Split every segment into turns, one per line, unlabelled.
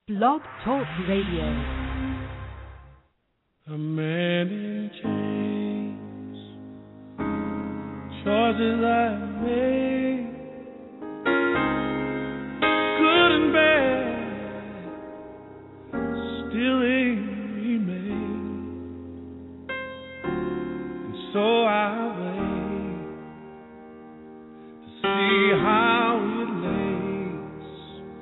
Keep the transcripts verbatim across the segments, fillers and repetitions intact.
Blog Talk Radio.
A man in chains, choices I made, good and bad, still they remain. And so I wait to see how it lays.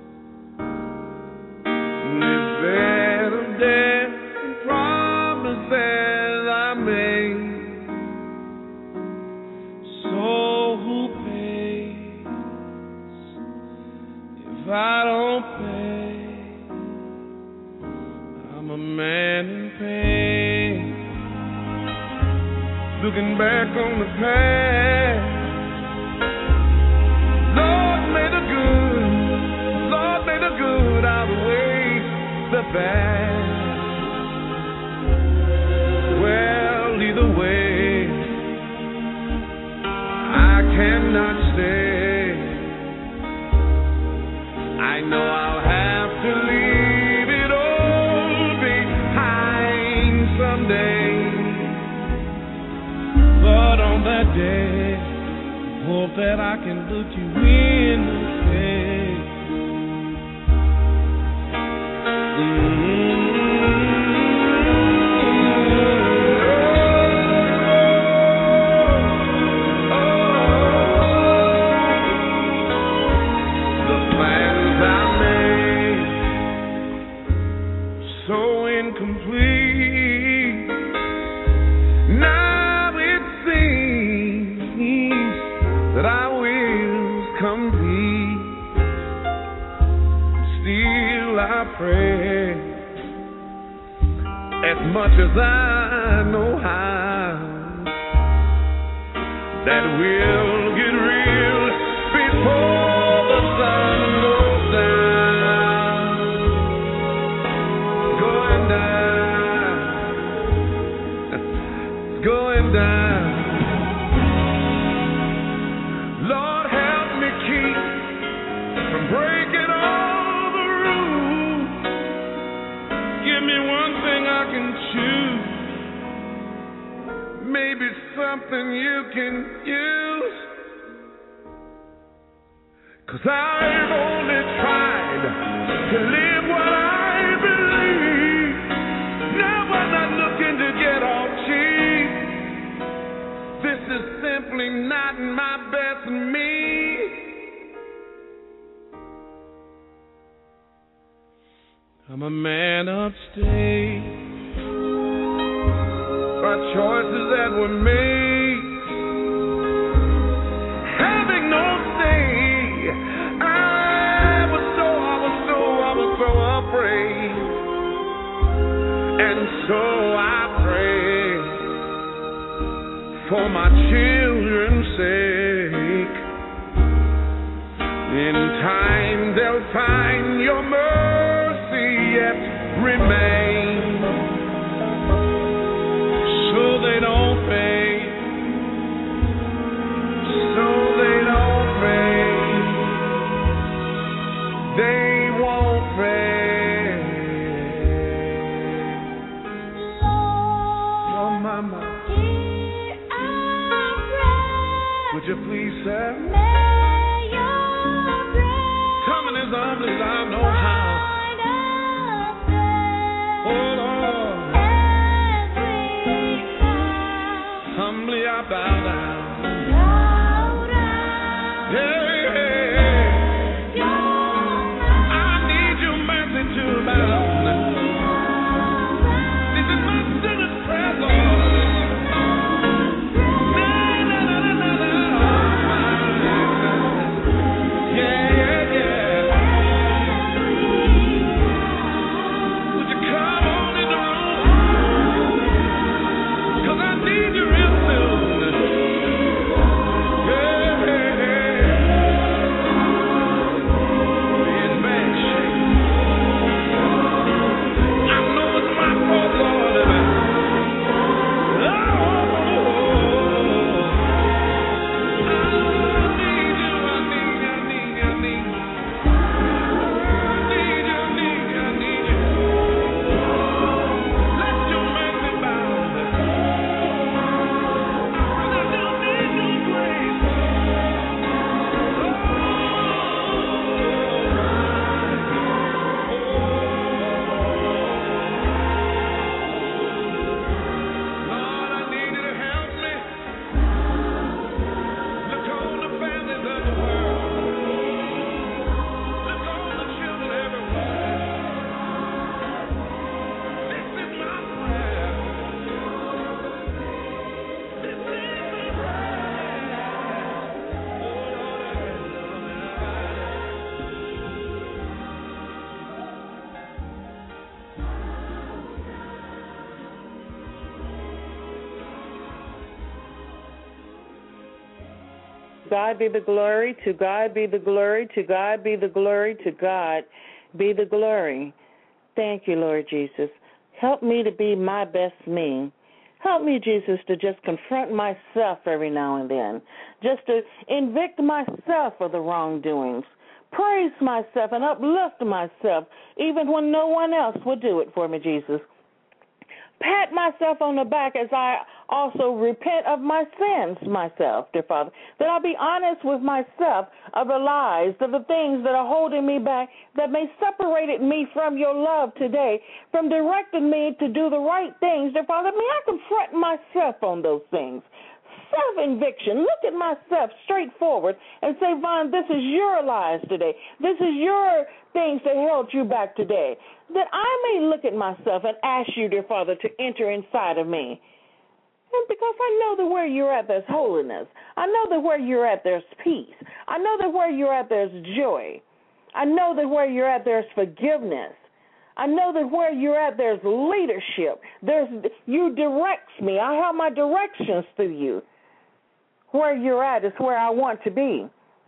This bed of death and promises I made. So who pays if I don't pay? I'm a man in pain, looking back on the past. Lord, may the good, Lord, may the good outweigh the bad. Well, either way, I cannot stay. I know I'll have to leave it all behind someday. But on that day, hope that I can look you in the face. Mm-hmm. The plans I made, so incomplete. Now it seems that I will complete. Still I pray as much as I know how that we'll get real before the sun goes down. Going down, going down. Lord, help me keep from breaking all the rules. Give me one thing I can choose, maybe something you can use. 'Cause I've only tried to live what I believe. Never not looking to get off cheap. This is simply not my best me. I'm a man upstate by choices that were made, having no say. I was so, I was so, I was so afraid. And so I pray for my children's sake. In time they'll find your mercy yet remain, so they don't fade, so they don't fade, they won't fade. Oh mama, would you please, sir? Come in as humbly as I know how.
God be the glory, to God be the glory, to God be the glory, to God be the glory. Thank you, Lord Jesus. Help me to be my best me. Help me, Jesus, to just confront myself every now and then, just to convict myself of the wrongdoings, praise myself and uplift myself, even when no one else would do it for me, Jesus. Pat myself on the back as I also repent of my sins myself, dear Father, that I'll be honest with myself of the lies, of the things that are holding me back, that may separate me from your love today, from directing me to do the right things, dear Father. May I confront myself on those things. Self-conviction. Look at myself straightforward and say, Vaughn, this is your lies today. This is your things that held you back today. That I may look at myself and ask you, dear Father, to enter inside of me. And because I know that where you're at, there's holiness. I know that where you're at, there's peace. I know that where you're at, there's joy. I know that where you're at, there's forgiveness. I know that where you're at, there's leadership. There's you direct me. I have my directions through you. Where you're at is where I want to be.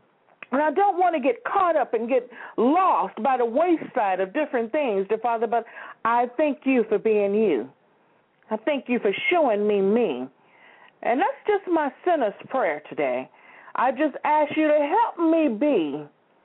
And I don't want to get caught up and get lost by the wayside of different things, dear Father, but I thank you for being you. I thank you for showing me me. And that's just my sinner's prayer today. I just ask you to help me be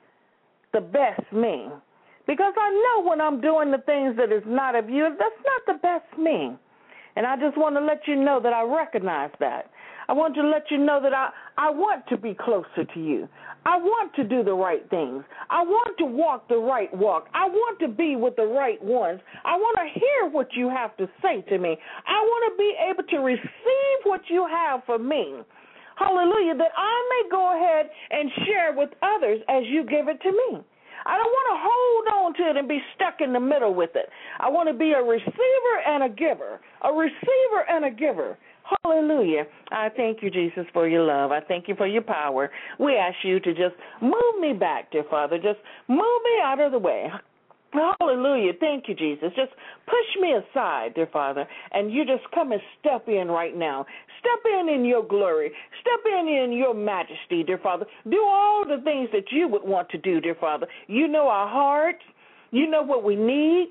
the best me. Because I know when I'm doing the things that is not of you, that's not the best me. And I just want to let you know that I recognize that. I want to let you know that I, I want to be closer to you. I want to do the right things. I want to walk the right walk. I want to be with the right ones. I want to hear what you have to say to me. I want to be able to receive what you have for me. Hallelujah, that I may go ahead and share with others as you give it to me. I don't want to hold on to it and be stuck in the middle with it. I want to be a receiver and a giver, a receiver and a giver. Hallelujah. I thank you, Jesus, for your love. I thank you for your power. We ask you to just move me back, dear Father. Just move me out of the way. Hallelujah. Thank you, Jesus. Just push me aside, dear Father, and you just come and step in right now. Step in in your glory. Step in in your majesty, dear Father. Do all the things that you would want to do, dear Father. You know our hearts. You know what we need.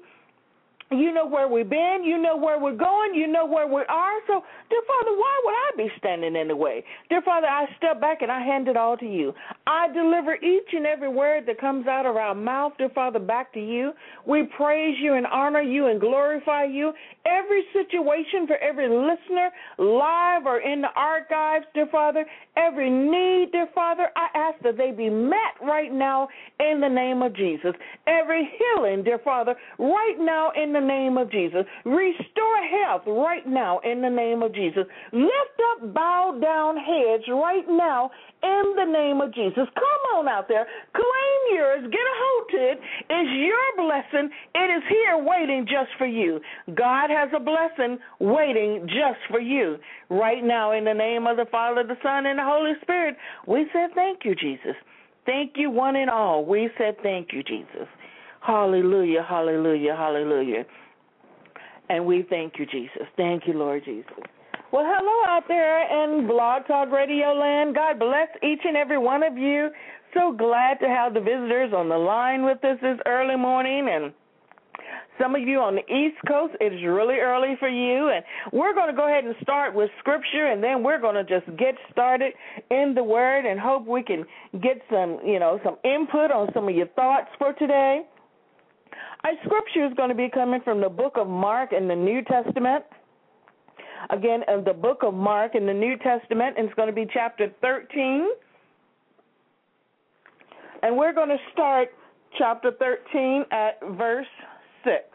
You know where we've been. You know where we're going. You know where we are. So, dear Father, why would I be standing in the way? Dear Father, I step back and I hand it all to you. I deliver each and every word that comes out of our mouth, dear Father, back to you. We praise you and honor you and glorify you. Every situation for every listener, live or in the archives, dear Father, every need, dear Father, I ask that they be met right now in the name of Jesus. Every healing, dear Father, right now in the name of Jesus. Restore health right now in the name of Jesus. Lift up bowed down heads right now in the name of Jesus. Come on out there. Claim yours. Get a hold to it. It's your blessing. It is here waiting just for you. God has a blessing waiting just for you. Right now in the name of the Father, the Son, and the Holy Spirit, we said thank you, Jesus. Thank you, one and all. We said thank you, Jesus. Hallelujah, hallelujah, hallelujah. And we thank you, Jesus. Thank you, Lord Jesus. Well, hello out there in Blog Talk Radio Land. God bless each and every one of you. So glad to have the visitors on the line with us this early morning. And some of you on the East Coast, it is really early for you. And we're going to go ahead and start with Scripture, and then we're going to just get started in the Word and hope we can get some, you know, some input on some of your thoughts for today. Our scripture is going to be coming from the book of Mark in the New Testament. Again, in the book of Mark in the New Testament, and it's going to be chapter thirteen. And we're going to start chapter thirteen at verse six.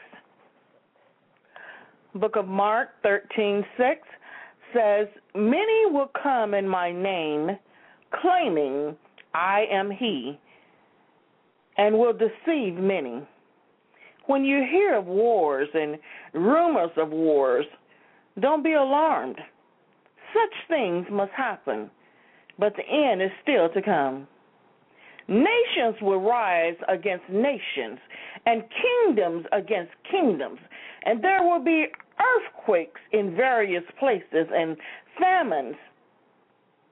Book of Mark thirteen six says, "Many will come in my name, claiming I am he, and will deceive many. When you hear of wars and rumors of wars, don't be alarmed. Such things must happen, but the end is still to come. Nations will rise against nations, and kingdoms against kingdoms, and there will be earthquakes in various places and famines.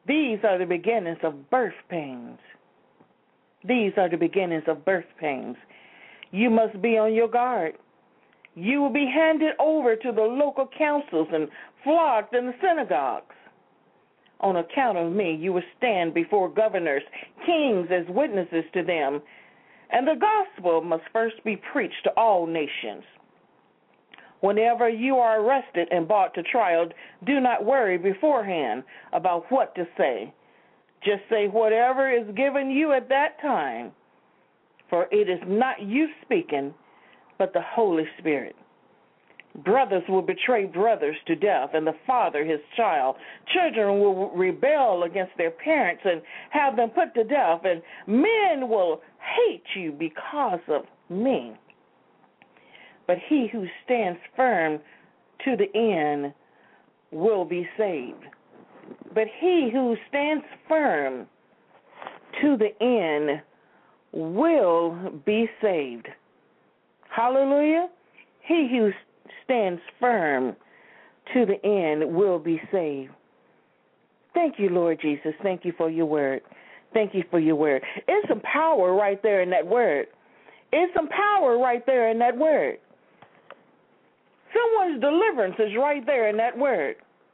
These are the beginnings of birth pains. These are the beginnings of birth pains. You must be on your guard. You will be handed over to the local councils and flogged in the synagogues. On account of me, you will stand before governors, kings as witnesses to them, and the gospel must first be preached to all nations. Whenever you are arrested and brought to trial, do not worry beforehand about what to say. Just say whatever is given you at that time, for it is not you speaking, but the Holy Spirit. Brothers will betray brothers to death, and the father his child. Children will rebel against their parents and have them put to death, and men will hate you because of me. But he who stands firm to the end will be saved. But he who stands firm to the end will be saved. Hallelujah. He who stands firm to the end will be saved. Thank you, Lord Jesus. Thank you for your word. Thank you for your word. It's some power right there in that word. It's some power right there in that word. Someone's deliverance is right there in that word.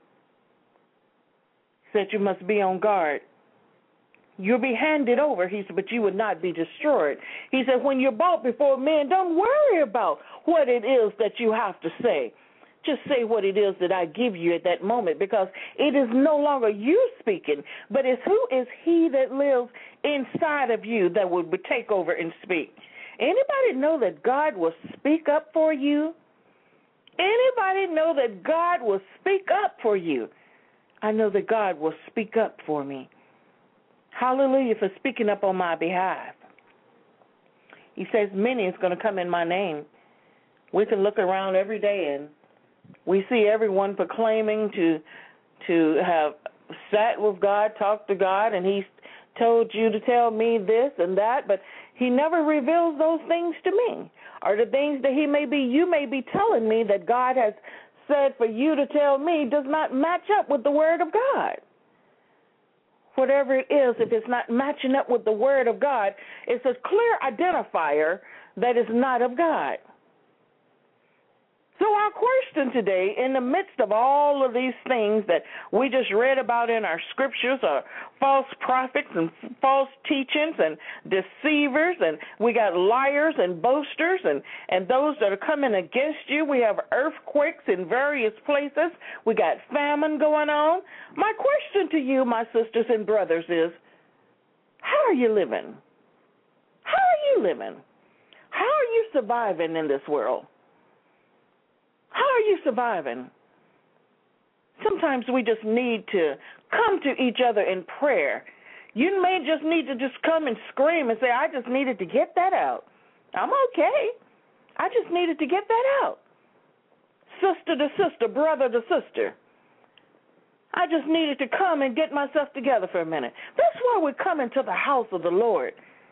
Said you must be on guard. You'll be handed over, he said, but you would not be destroyed. He said, when you're brought before men, don't worry about what it is that you have to say. Just say what it is that I give you at that moment, because it is no longer you speaking, but it's who is he that lives inside of you that would take over and speak. Anybody know that God will speak up for you? Anybody know that God will speak up for you? I know that God will speak up for me. Hallelujah, for speaking up on my behalf. He says many is going to come in my name. We can look around every day and we see everyone proclaiming to to have sat with God, talked to God, and he's told you to tell me this and that, but he never reveals those things to me. Or the things that he may be, you may be telling me that God has said for you to tell me does not match up with the word of God. Whatever it is, if it's not matching up with the word of God, it's a clear identifier that is not of God. So our question today, in the midst of all of these things that we just read about in our scriptures, are false prophets and false teachings and deceivers, and we got liars and boasters and, and those that are coming against you. We have earthquakes in various places. We got famine going on. My question to you, my sisters and brothers, is how are you living? How are you living? How are you surviving in this world? How are you surviving? Sometimes we just need to come to each other in prayer. You may just need to just come and scream and say, I just needed to get that out. I'm okay. I just needed to get that out. Sister to sister, brother to sister. I just needed to come and get myself together for a minute. That's why we come into the house of the Lord.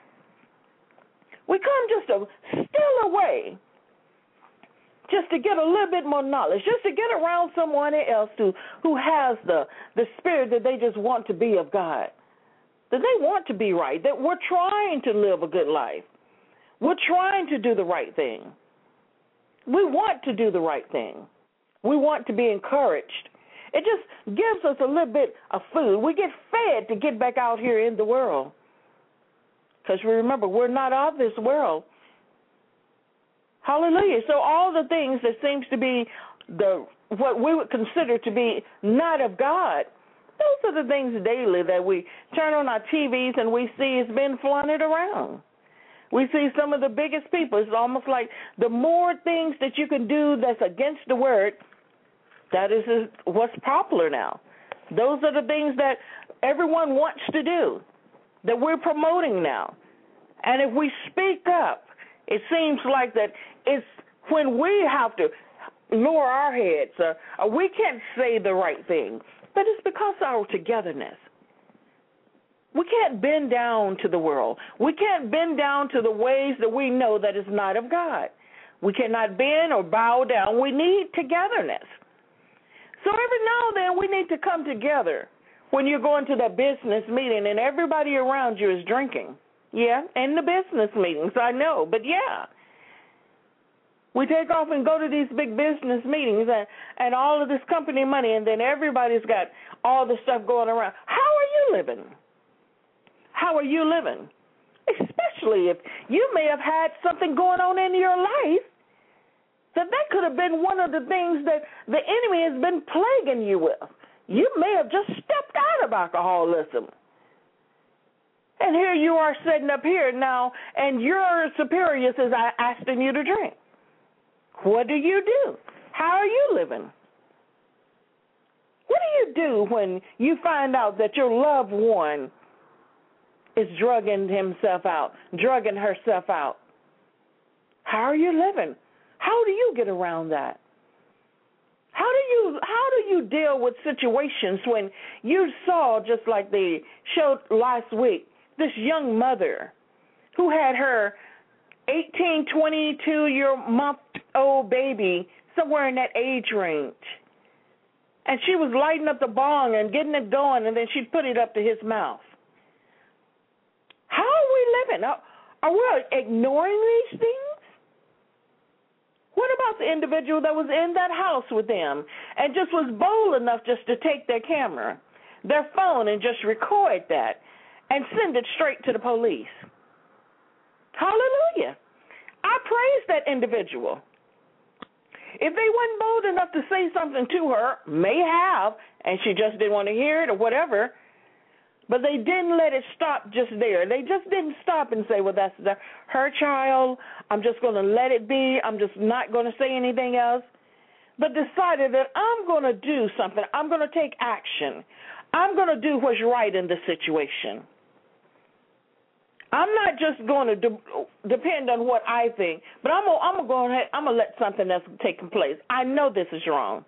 We come just to steal away, just to get a little bit more knowledge, just to get around someone else who, who has the, the spirit that they just want to be of God, that they want to be right, that we're trying to live a good life. We're trying to do the right thing. We want to do the right thing. We want to be encouraged. It just gives us a little bit of food. We get fed to get back out here in the world. Because remember, we're not of this world. Hallelujah. So all the things that seems to be the what we would consider to be not of God, those are the things daily that we turn on our T Vs and we see it's been flaunted around. We see some of the biggest people. It's almost like the more things that you can do that's against the word, that is what's popular now. Those are the things that everyone wants to do, that we're promoting now. And if we speak up, it seems like that it's when we have to lower our heads, or, or we can't say the right thing, but it's because of our togetherness. We can't bend down to the world. We can't bend down to the ways that we know that is not of God. We cannot bend or bow down. We need togetherness. So every now and then we need to come together when you're going to that business meeting and everybody around you is drinking. Yeah, in the business meetings, I know, but yeah. We take off and go to these big business meetings and, and all of this company money, and then everybody's got all the stuff going around. How are you living? How are you living? Especially if you may have had something going on in your life that that could have been one of the things that the enemy has been plaguing you with. You may have just stepped out of alcoholism. And here you are sitting up here now, and your superior says, I asking you to drink. What do you do? How are you living? What do you do when you find out that your loved one is drugging himself out, drugging herself out? How are you living? How do you get around that? How do you how do you deal with situations when you saw, just like they showed last week, this young mother who had her eighteen, twenty-two-year-month-old baby somewhere in that age range, and she was lighting up the bong and getting it going, and then she'd put it up to his mouth. How are we living? Are, are we ignoring these things? What about the individual that was in that house with them and just was bold enough just to take their camera, their phone, and just record that and send it straight to the police? Hallelujah. I praise that individual. If they weren't bold enough to say something to her, may have, and she just didn't want to hear it or whatever, but they didn't let it stop just there. They just didn't stop and say, well, that's the, her child. I'm just going to let it be. I'm just not going to say anything else. But decided that I'm going to do something. I'm going to take action. I'm going to do what's right in this situation. I'm not just going to de- depend on what I think, but I'm going I'm go ahead, I'm going to let something else take place. I know this is wrong.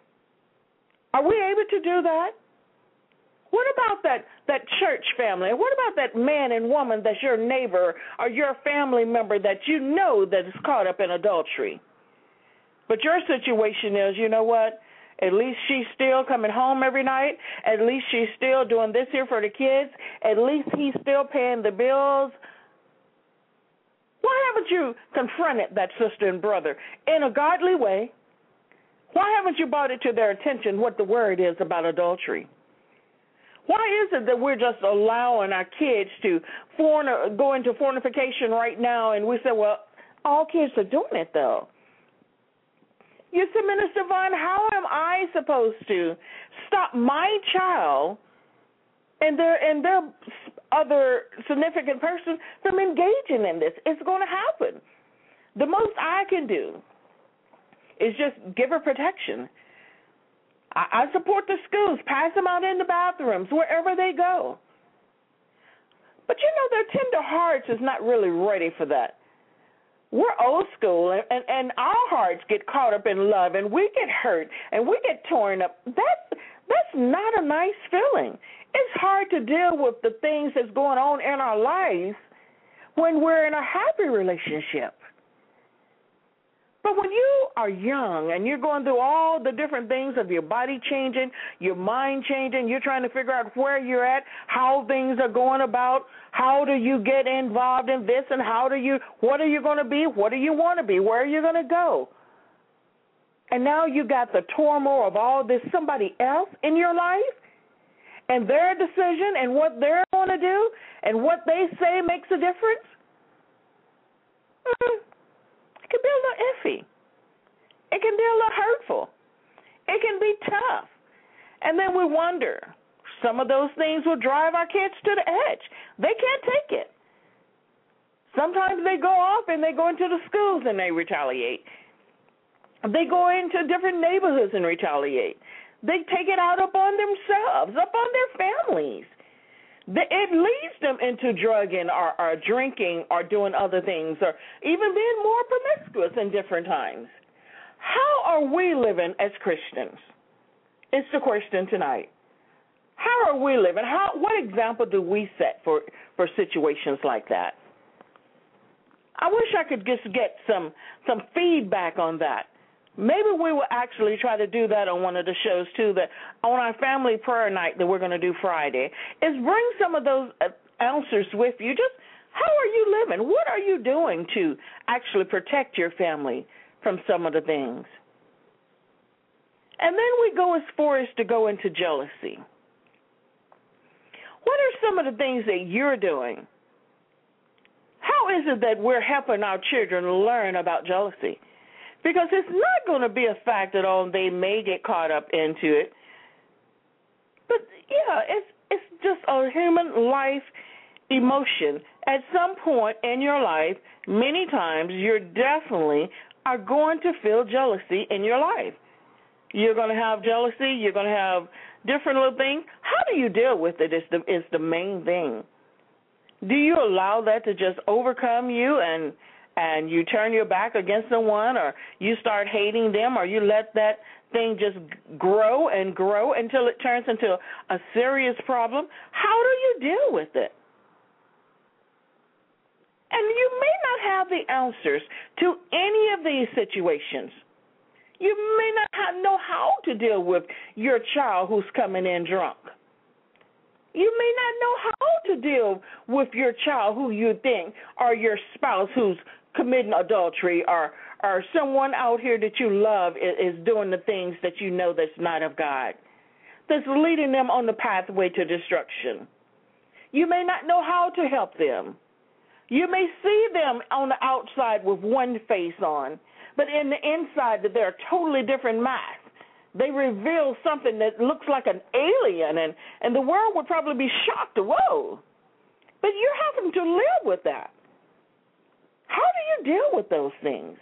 Are we able to do that? What about that, that church family? What about that man and woman that's your neighbor or your family member that you know that is caught up in adultery? But your situation is, you know what? At least she's still coming home every night. At least she's still doing this here for the kids. At least he's still paying the bills. Why haven't you confronted that sister and brother in a godly way? Why haven't you brought it to their attention what the word is about adultery? Why is it that we're just allowing our kids to forn- go into fornication right now, and we say, well, all kids are doing it, though? You say, Minister Vaughn, how am I supposed to stop my child and their and their other significant person from engaging in this? It's going to happen. The most I can do is just give her protection. I, I support the schools, pass them out in the bathrooms, wherever they go. But, you know, their tender hearts is not really ready for that. We're old school, and, and, and our hearts get caught up in love, and we get hurt, and we get torn up. That, that's not a nice feeling. It's hard to deal with the things that's going on in our lives when we're in a happy relationship. But when you are young and you're going through all the different things of your body changing, your mind changing, you're trying to figure out where you're at, how things are going about, how do you get involved in this, and how do you, what are you going to be, what do you want to be, where are you going to go? And now you got the turmoil of all this, somebody else in your life, and their decision and what they're going to do and what they say makes a difference. Mm-hmm. It can be a little iffy. It can be a little hurtful. It can be tough. And then we wonder, some of those things will drive our kids to the edge. They can't take it. Sometimes they go off and they go into the schools and they retaliate. They go into different neighborhoods and retaliate. They take it out upon themselves, upon their families. It leads them into drugging or, or drinking or doing other things or even being more promiscuous in different times. How are we living as Christians? It's the question tonight. How are we living? How, what example do we set for, for situations like that? I wish I could just get some, some feedback on that. Maybe we will actually try to do that on one of the shows, too, that on our family prayer night that we're going to do Friday, is bring some of those answers with you. Just how are you living? What are you doing to actually protect your family from some of the things? And then we go as far as to go into jealousy. What are some of the things that you're doing? How is it that we're helping our children learn about jealousy? Because it's not going to be a fact that, oh, they may get caught up into it. But, yeah, it's it's just a human life emotion. At some point in your life, many times, you're definitely are going to feel jealousy in your life. You're going to have jealousy. You're going to have different little things. How do you deal with it is the, is the main thing. Do you allow that to just overcome you and and you turn your back against someone, or you start hating them, or you let that thing just grow and grow until it turns into a serious problem? How do you deal with it? And you may not have the answers to any of these situations. You may not have, know how to deal with your child who's coming in drunk. You may not know how to deal with your child who you think, or your spouse who's committing adultery, or or someone out here that you love is, is doing the things that you know that's not of God, that's leading them on the pathway to destruction. You may not know how to help them. You may see them on the outside with one face on, but in the inside that they're a totally different mask. They reveal something that looks like an alien, and, and the world would probably be shocked. Whoa. But you're having to live with that. How do you deal with those things?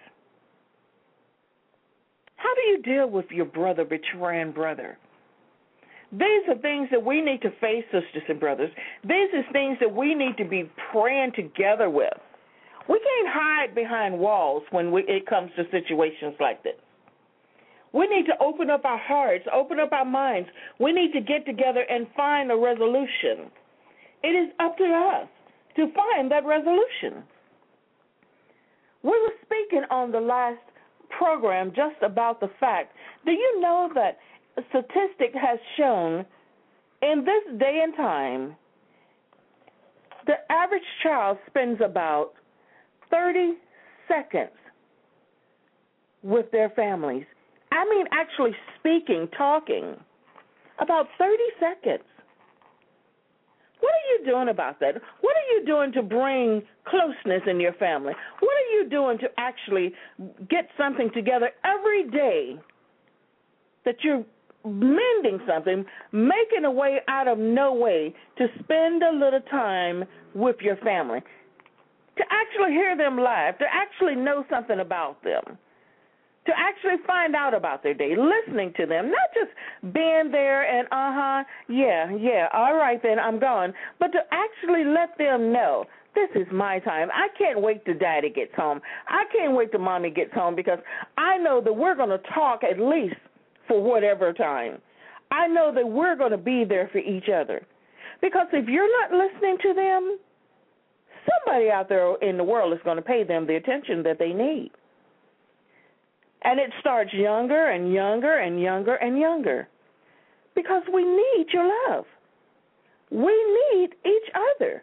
How do you deal with your brother betraying brother? These are things that we need to face, sisters and brothers. These are things that we need to be praying together with. We can't hide behind walls when we, it comes to situations like this. We need to open up our hearts, open up our minds. We need to get together and find a resolution. It is up to us to find that resolution. We were speaking on the last program just about the fact, do you know that a statistic has shown in this day and time, the average child spends about thirty seconds with their families. I mean, actually speaking, talking, about thirty seconds. What are you doing about that? What are you doing to bring closeness in your family? What are you doing to actually get something together every day that you're mending something, making a way out of no way to spend a little time with your family, to actually hear them laugh, to actually know something about them, to actually find out about their day, listening to them, not just being there and, uh-huh, yeah, yeah, all right then, I'm gone, but to actually let them know, this is my time. I can't wait till Daddy gets home. I can't wait till Mommy gets home, because I know that we're going to talk at least for whatever time. I know that we're going to be there for each other, because if you're not listening to them, somebody out there in the world is going to pay them the attention that they need. And it starts younger and younger and younger and younger, because we need your love. We need each other.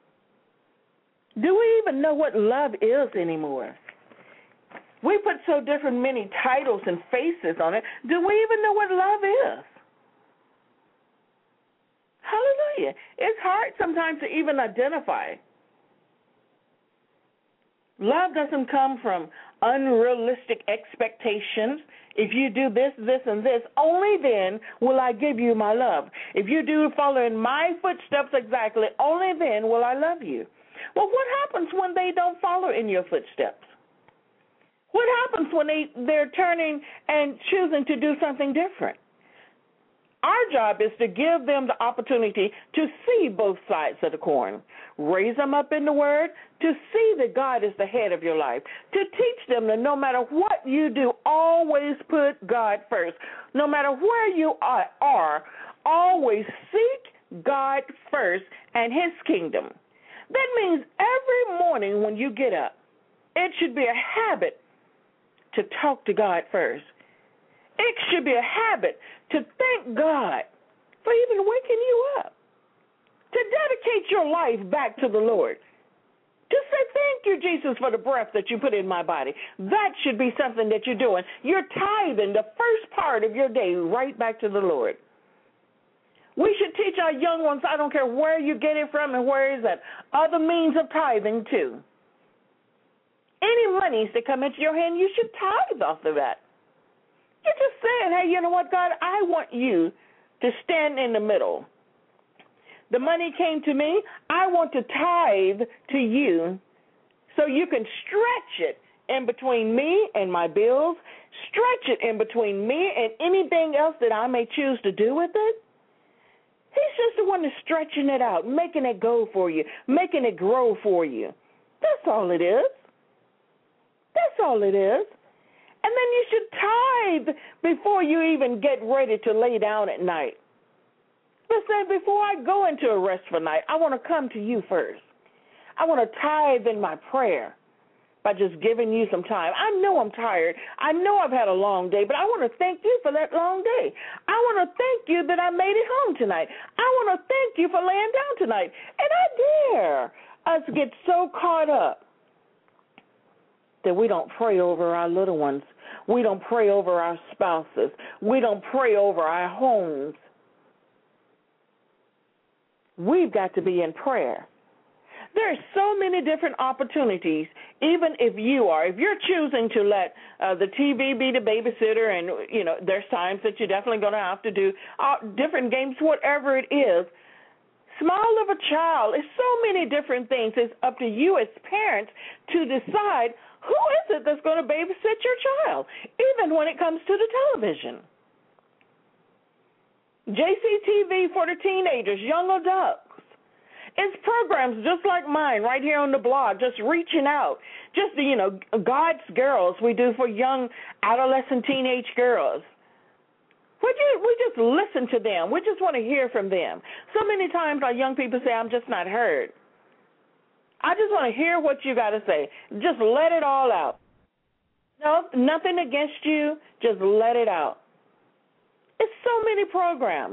Do we even know what love is anymore? We put so different many titles and faces on it. Do we even know what love is? Hallelujah. It's hard sometimes to even identify. Love doesn't come from unrealistic expectations. If you do this, this, and this, only then will I give you my love. If you do follow in my footsteps exactly, only then will I love you. Well, what happens when they don't follow in your footsteps? What happens when they, they're turning and choosing to do something different? Our job is to give them the opportunity to see both sides of the coin, raise them up in the Word, to see that God is the head of your life, to teach them that no matter what you do, always put God first. No matter where you are, always seek God first and His kingdom. That means every morning when you get up, it should be a habit to talk to God first. It should be a habit to thank God for even waking you up, to dedicate your life back to the Lord, to say thank you, Jesus, for the breath that you put in my body. That should be something that you're doing. You're tithing the first part of your day right back to the Lord. We should teach our young ones, I don't care where you get it from and where is that, other means of tithing too. Any monies that come into your hand, you should tithe off of that. You're just saying, hey, you know what, God, I want you to stand in the middle. The money came to me. I want to tithe to you so you can stretch it in between me and my bills, stretch it in between me and anything else that I may choose to do with it. He's just the one that's stretching it out, making it go for you, making it grow for you. That's all it is. That's all it is. And then you should tithe before you even get ready to lay down at night. But say, before I go into a restful night, I want to come to you first. I want to tithe in my prayer by just giving you some time. I know I'm tired. I know I've had a long day, but I want to thank you for that long day. I want to thank you that I made it home tonight. I want to thank you for laying down tonight. And I dare us get so caught up that we don't pray over our little ones. We don't pray over our spouses. We don't pray over our homes. We've got to be in prayer. There are so many different opportunities, even if you are. If you're choosing to let uh, the T V be the babysitter, and, you know, there's times that you're definitely going to have to do uh, different games, whatever it is. Small of a child, it's so many different things. It's up to you as parents to decide who is it that's going to babysit your child, even when it comes to the television. J C T V for the teenagers, young adults. It's programs just like mine right here on the blog, just reaching out. Just, you know, God's Girls we do for young adolescent teenage girls. We just, we just listen to them. We just want to hear from them. So many times our young people say, I'm just not heard. I just want to hear what you got to say. Just let it all out. No, nothing against you. Just let it out. It's so many programs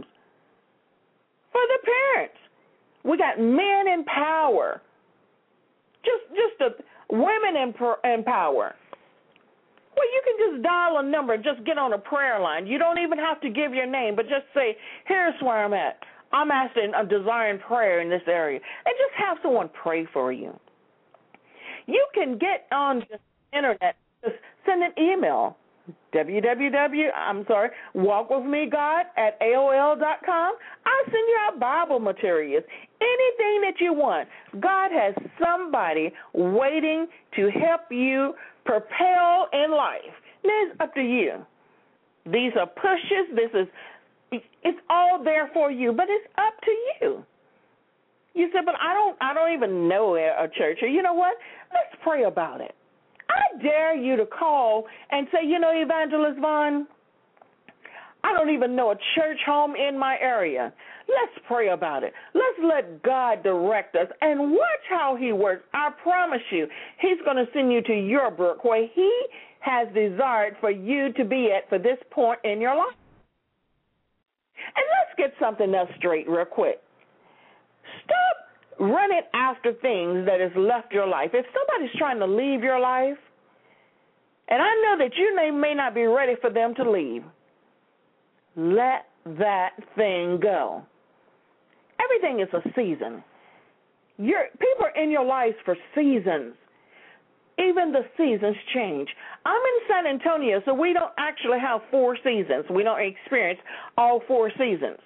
for the parents. We got men in power, just just a, women in, in power. Well, you can just dial a number and just get on a prayer line. You don't even have to give your name, but just say, here's where I'm at. I'm asking, I'm desiring prayer in this area. And just have someone pray for you. You can get on the internet, just send an email. W W W, I'm sorry, walk with me God at A O L dot com. I'll send you out Bible materials, anything that you want. God has somebody waiting to help you propel in life. And it's up to you. These are pushes. This is, it's all there for you, but it's up to you. You said, but I don't, I don't even know a church. Or you know what? Let's pray about it. I dare you to call and say, you know, Evangelist Vaughn, I don't even know a church home in my area. Let's pray about it. Let's let God direct us and watch how he works. I promise you, he's going to send you to your brook where he has desired for you to be at for this point in your life. And let's get something else straight real quick. Stop running after things that has left your life. If somebody's trying to leave your life, and I know that you may, may not be ready for them to leave, let that thing go. Everything is a season. Your, people are in your life for seasons. Even the seasons change. I'm in San Antonio, so we don't actually have four seasons. We don't experience all four seasons.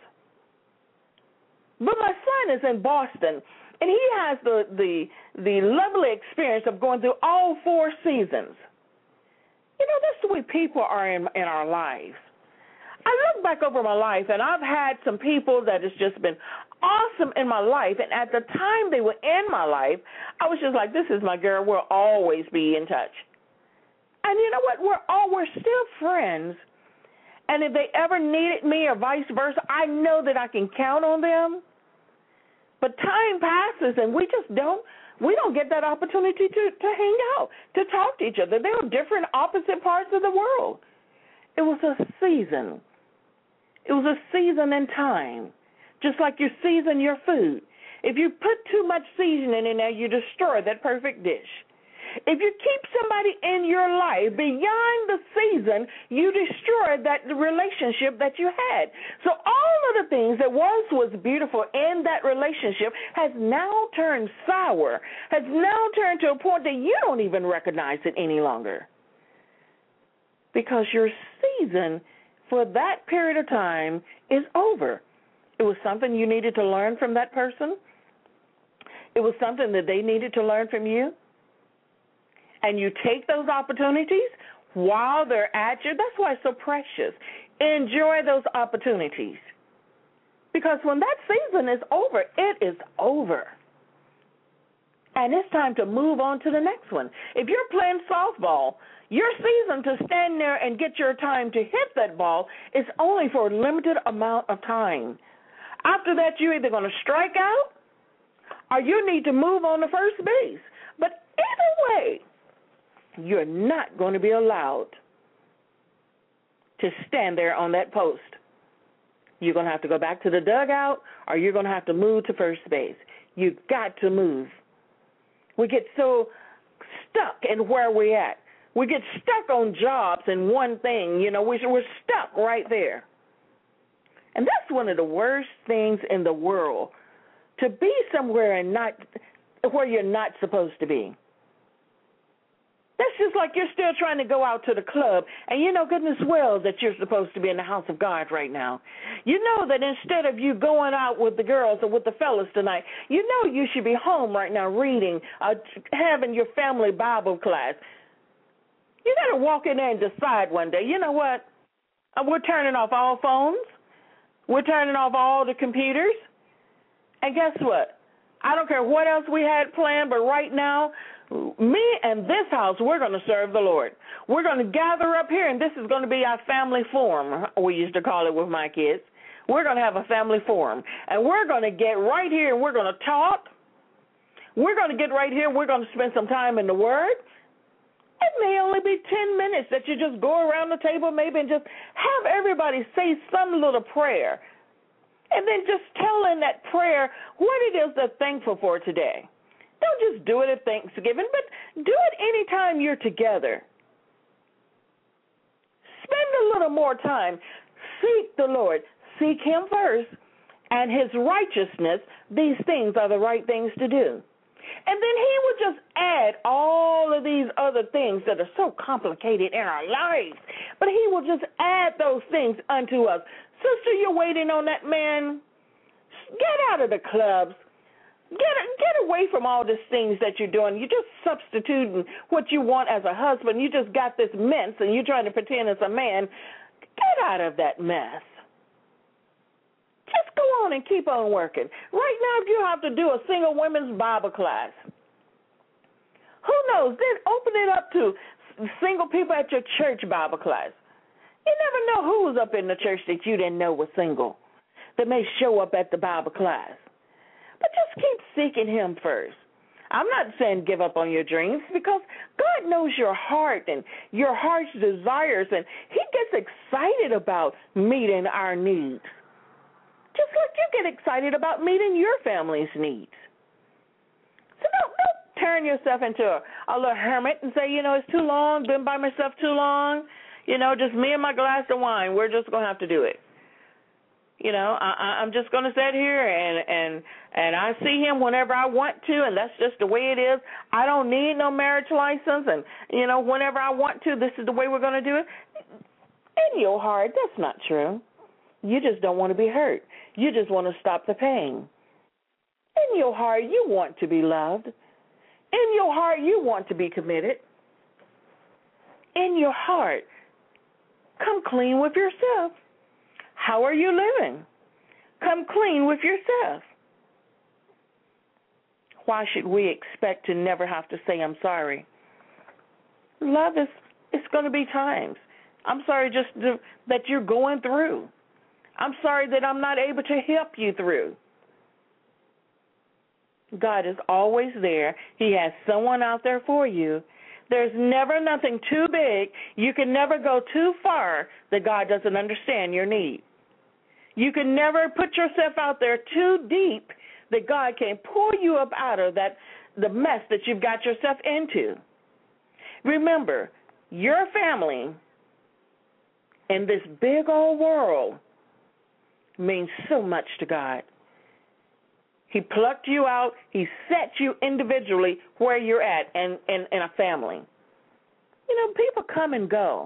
But my son is in Boston, and he has the, the, the lovely experience of going through all four seasons. You know, that's the way people are in, in our lives. I look back over my life, and I've had some people that has just been awesome in my life, and at the time they were in my life, I was just like, this is my girl. We'll always be in touch. And you know what? We're all we're still friends, and if they ever needed me or vice versa, I know that I can count on them. But time passes, and we just don't we don't get that opportunity to, to hang out, to talk to each other. They were different, opposite parts of the world. It was a season. It was a season and time, just like you season your food. If you put too much seasoning in there, you destroy that perfect dish. If you keep somebody in your life beyond the season, you destroy that relationship that you had. So all of the things that once was beautiful in that relationship has now turned sour, has now turned to a point that you don't even recognize it any longer. Because your season for that period of time is over. It was something you needed to learn from that person. It was something that they needed to learn from you. And you take those opportunities while they're at you. That's why it's so precious. Enjoy those opportunities. Because when that season is over, it is over. And it's time to move on to the next one. If you're playing softball, your season to stand there and get your time to hit that ball is only for a limited amount of time. After that, you're either going to strike out or you need to move on to first base. But either way, you're not going to be allowed to stand there on that post. You're going to have to go back to the dugout or you're going to have to move to first base. You've got to move. We get so stuck in where we're at. We get stuck on jobs and one thing, you know, we're stuck right there. And that's one of the worst things in the world, to be somewhere and not where you're not supposed to be. That's just like you're still trying to go out to the club, and you know goodness well that you're supposed to be in the house of God right now. You know that instead of you going out with the girls or with the fellas tonight, you know you should be home right now reading, uh, having your family Bible class. You got to walk in there and decide one day, you know what, uh, we're turning off all phones. We're turning off all the computers. And guess what? I don't care what else we had planned, but right now, me and this house, we're going to serve the Lord. We're going to gather up here, and this is going to be our family forum, we used to call it with my kids. We're going to have a family forum, and we're going to get right here, and we're going to talk. We're going to get right here, and we're going to spend some time in the Word. It may only be ten minutes that you just go around the table maybe and just have everybody say some little prayer, and then just tell in that prayer what it is they're thankful for today. Don't just do it at Thanksgiving, but do it anytime you're together. Spend a little more time. Seek the Lord. Seek Him first, and His righteousness. These things are the right things to do. And then He will just add all of these other things that are so complicated in our lives. But He will just add those things unto us. Sister, you're waiting on that man. Get out of the clubs. Get get away from all these things that you're doing. You're just substituting what you want as a husband. You just got this mince, and you're trying to pretend it's a man. Get out of that mess. Just go on and keep on working. Right now, if you have to do a single women's Bible class, who knows? Then open it up to single people at your church Bible class. You never know who's up in the church that you didn't know was single that may show up at the Bible class. But just keep seeking Him first. I'm not saying give up on your dreams, because God knows your heart and your heart's desires, and He gets excited about meeting our needs, just like you get excited about meeting your family's needs. So don't, don't turn yourself into a, a little hermit and say, you know, it's too long, been by myself too long, you know, just me and my glass of wine, we're just going to have to do it. You know, I, I'm just going to sit here and, and and I see him whenever I want to, and that's just the way it is. I don't need no marriage license, and, you know, whenever I want to, this is the way we're going to do it. In your heart, that's not true. You just don't want to be hurt. You just want to stop the pain. In your heart, you want to be loved. In your heart, you want to be committed. In your heart, come clean with yourself. How are you living? Come clean with yourself. Why should we expect to never have to say I'm sorry? Love is, it's going to be times. I'm sorry just to, that you're going through. I'm sorry that I'm not able to help you through. God is always there. He has someone out there for you. There's never nothing too big. You can never go too far that God doesn't understand your need. You can never put yourself out there too deep that God can pull you up out of that the mess that you've got yourself into. Remember, your family in this big old world means so much to God. He plucked you out. He set you individually where you're at in, in, in a family. You know, people come and go.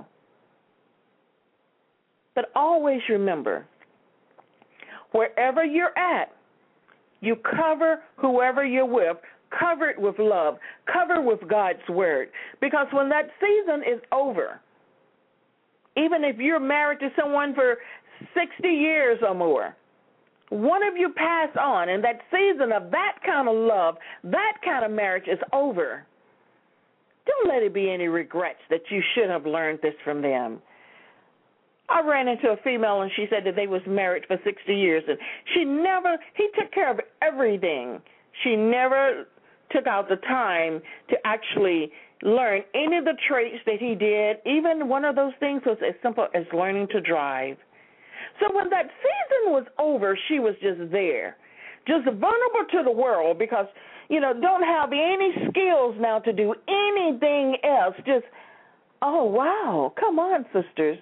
But always remember, wherever you're at, you cover whoever you're with. Cover it with love. Cover with God's word. Because when that season is over, even if you're married to someone for sixty years or more, one of you pass on, and that season of that kind of love, that kind of marriage is over. Don't let it be any regrets that you should have learned this from them. I ran into a female, and she said that they was married for sixty years, and she never, he took care of everything. She never took out the time to actually learn any of the traits that he did. Even one of those things was as simple as learning to drive. So when that season was over, she was just there, just vulnerable to the world because, you know, don't have any skills now to do anything else. Just, oh, wow, come on, sisters.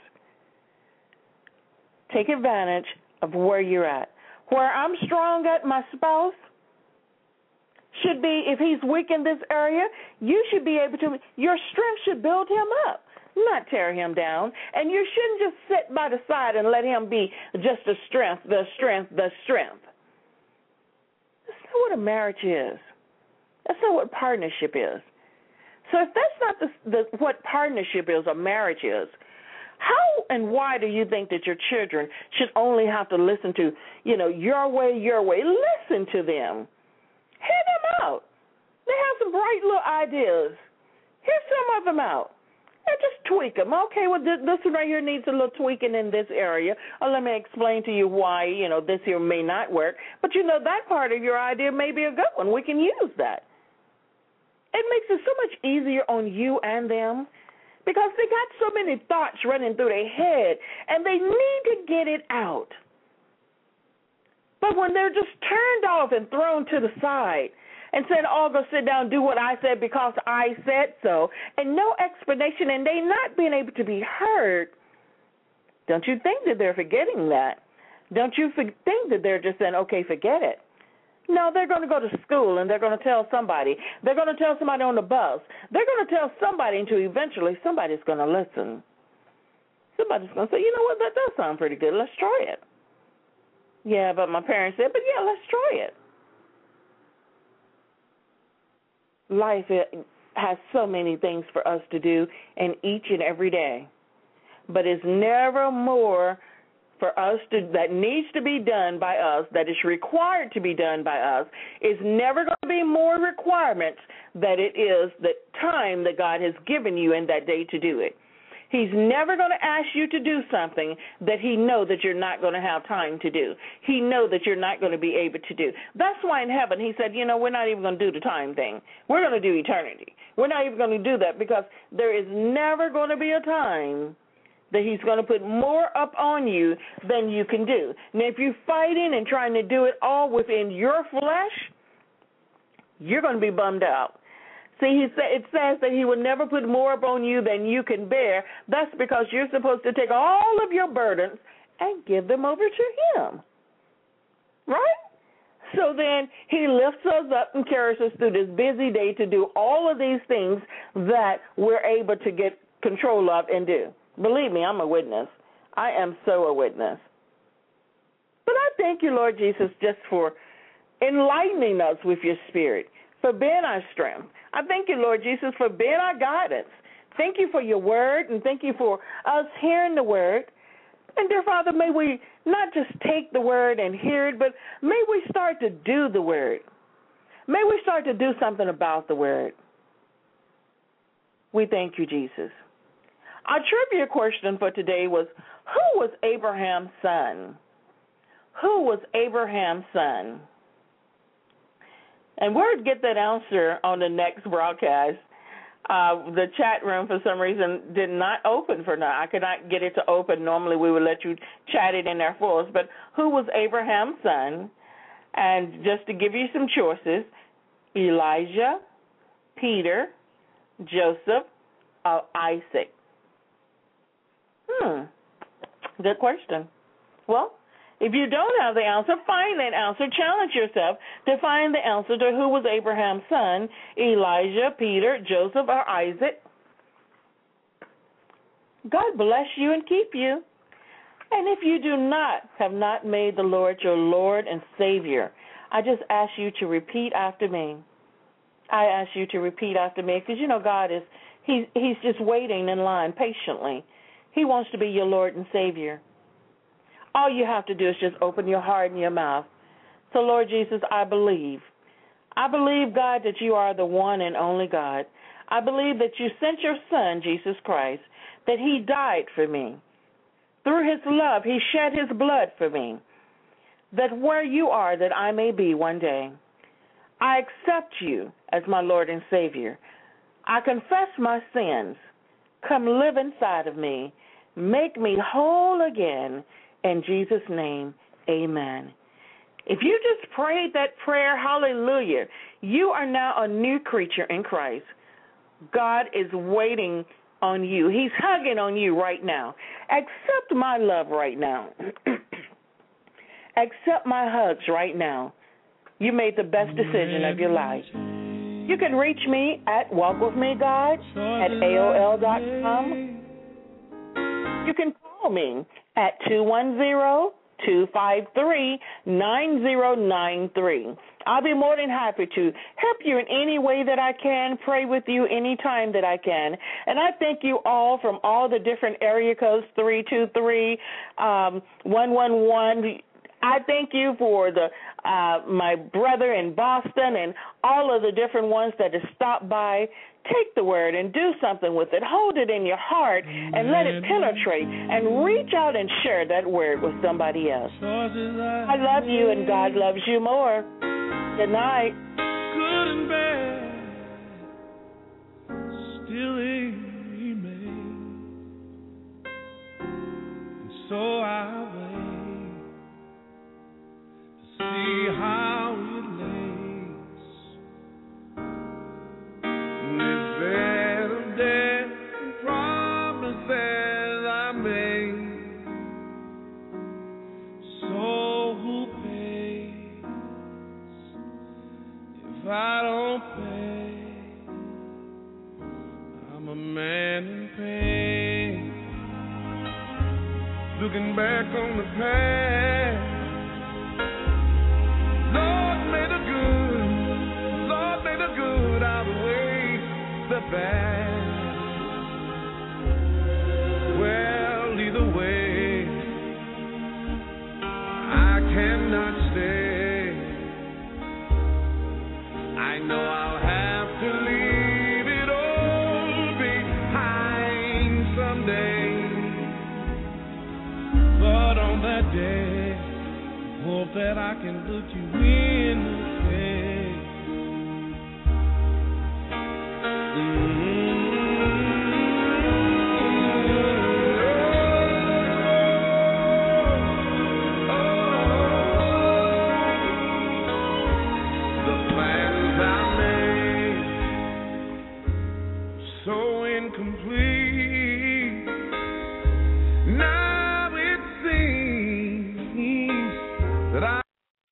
Take advantage of where you're at. Where I'm strong at, my spouse should be, if he's weak in this area, you should be able to, your strength should build him up, not tear him down. And you shouldn't just sit by the side and let him be just the strength, the strength, the strength. That's not what a marriage is. That's not what partnership is. So if that's not the, the what partnership is or marriage is, how and why do you think that your children should only have to listen to, you know, your way, your way? Listen to them. Hear them out. They have some bright little ideas. Hear some of them out. And just tweak them. Okay, well, this, this one right here needs a little tweaking in this area. Or let me explain to you why, you know, this here may not work. But, you know, that part of your idea may be a good one. We can use that. It makes it so much easier on you and them because they got so many thoughts running through their head, and they need to get it out. But when they're just turned off and thrown to the side and said, oh, go sit down, do what I said because I said so, and no explanation, and they not being able to be heard, don't you think that they're forgetting that? Don't you think that they're just saying, okay, forget it? No, they're going to go to school, and they're going to tell somebody. They're going to tell somebody on the bus. They're going to tell somebody until eventually somebody's going to listen. Somebody's going to say, you know what, that does sound pretty good. Let's try it. Yeah, but my parents said, but yeah, let's try it. Life has so many things for us to do in each and every day, but it's never more for us to, that needs to be done by us, that is required to be done by us, is never going to be more requirements than it is the time that God has given you in that day to do it. He's never going to ask you to do something that he knows that you're not going to have time to do. He knows that you're not going to be able to do. That's why in heaven he said, you know, we're not even going to do the time thing. We're going to do eternity. We're not even going to do that because there is never going to be a time that he's going to put more up on you than you can do. Now, if you're fighting and trying to do it all within your flesh, you're going to be bummed out. See, he sa- it says that he will never put more upon you than you can bear. That's because you're supposed to take all of your burdens and give them over to him. Right? So then he lifts us up and carries us through this busy day to do all of these things that we're able to get control of and do. Believe me, I'm a witness. I am so a witness. But I thank you, Lord Jesus, just for enlightening us with your spirit, for being our strength. I thank you, Lord Jesus, for being our guidance. Thank you for your word, and thank you for us hearing the word. And, dear Father, may we not just take the word and hear it, but may we start to do the word. May we start to do something about the word. We thank you, Jesus. Our trivia question for today was, who was Abraham's son? Who was Abraham's son? And we'll get that answer on the next broadcast. Uh, the chat room, for some reason, did not open for now. I could not get it to open. Normally, we would let you chat it in there for us. But who was Abraham's son? And just to give you some choices, Elijah, Peter, Joseph, or Isaac. Hmm. Good question. Well, if you don't have the answer, find that answer. Challenge yourself to find the answer to who was Abraham's son, Elijah, Peter, Joseph, or Isaac. God bless you and keep you. And if you do not have not made the Lord your Lord and Savior, I just ask you to repeat after me. I ask you to repeat after me because, you know, God is, he, he's just waiting in line patiently. He wants to be your Lord and Savior. All you have to do is just open your heart and your mouth. So, Lord Jesus, I believe. I believe, God, that you are the one and only God. I believe that you sent your Son, Jesus Christ, that he died for me. Through his love, he shed his blood for me, that where you are, that I may be one day. I accept you as my Lord and Savior. I confess my sins. Come live inside of me. Make me whole again. In Jesus' name, amen. If you just prayed that prayer, hallelujah, you are now a new creature in Christ. God is waiting on you. He's hugging on you right now. Accept my love right now. Accept my hugs right now. You made the best decision of your life. You can reach me at walkwithmegod at A O L dot com. You can call me at two one zero, two five three, nine zero nine three. I'll be more than happy to help you in any way that I can, pray with you anytime that I can. And I thank you all from all the different area codes, three two three, um, one one one. I thank you for the uh, my brother in Boston and all of the different ones that have stopped by. Take the word and do something with it. Hold it in your heart and let it penetrate and reach out and share that word with somebody else. I love you and God loves you more. Good night.
Good and bad still remain, and so I wait to see how it lays. This bed of death and promises I made. So who pays if I don't pay? I'm a man in pain, looking back on the past. Lord, may the good, Lord, may the good outweigh the bad. Well, either way, I cannot stay. I know I'll have to leave it all behind someday. But on that day, hope that I can look you in the face. Mm-hmm. The plans I made so incomplete.